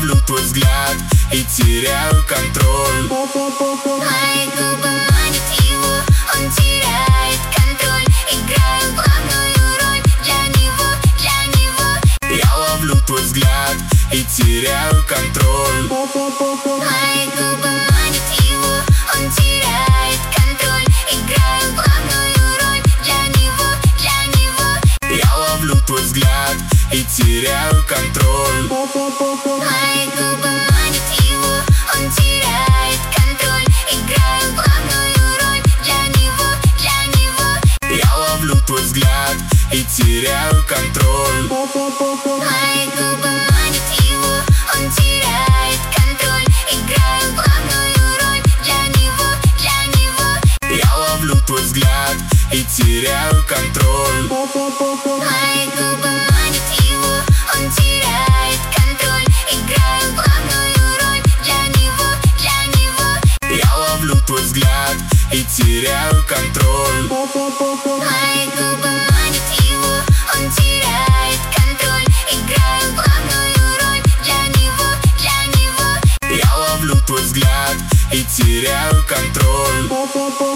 ловлю твой взгляд и теряю контроль. Мои губы манят его, он теряет контроль. Играю главную роль для него, для него. Я ловлю твой взгляд и теряю контроль. Мои губы манят его, он теряет контроль. Играю главную роль для него, для него. Я ловлю твой взгляд и теряю контроль. Мои губы манят его, он теряет контроль. Играю главную роль для него, для него. Я ловлю твой взгляд и теряю контроль. Мои губы манят его, он теряет контроль. Играю главную роль для него, для него. Я ловлю твой взгляд и теряю контроль. Мои губы манят его, он теряет контроль. Играю главную роль для него, для него. Я ловлю твой взгляд и теряю контроль. Мои губы манят его, он теряет контроль. Играю главную роль для него, для него. Я ловлю твой взгляд и теряю контроль.